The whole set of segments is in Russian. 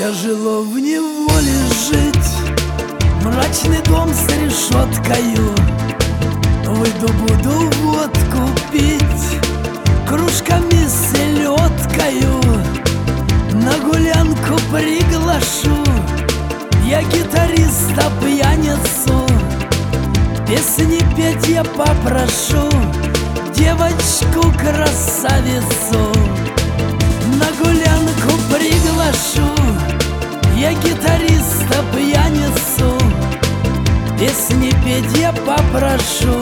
Тяжело в неволе жить, мрачный дом с решеткою. Выйду, буду водку пить, кружками с селедкою. На гулянку приглашу я гитариста пьяницу. Песни петь я попрошу девочку-красавицу. На гулянку приглашу я гитариста пьяницу. Песни петь я попрошу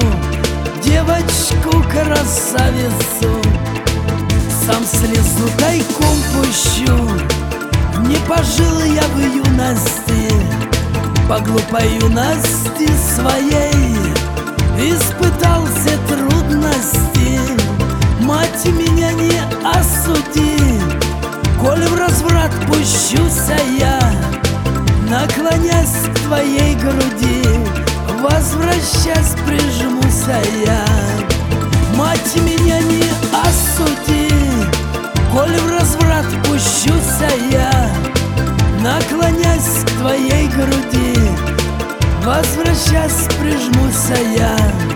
девочку-красавицу. Сам слезу тайком пущу, не пожил я в юности. По глупой юности своей испытал все трудности. Мать, меня не осуди, коль в разврат пущуся я, наклонясь к твоей груди, возвращаясь, прижмуся я. Мать, меня не осуди, коль в разврат пущуся я, наклонясь к твоей груди, возвращаясь, прижмуся я.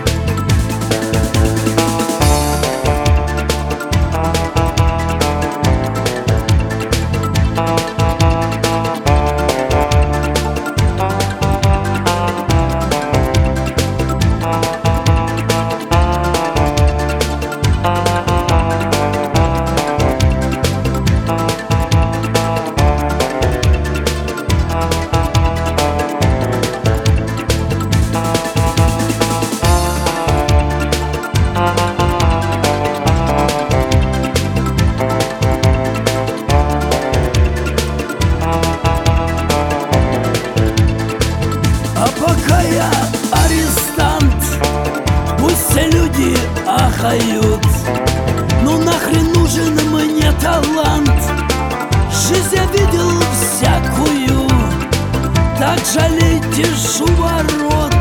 Пока я арестант, пусть все люди ахают. Ну нахрен нужен мне талант? Жизнь я видел всякую. Так жалейте шуворот,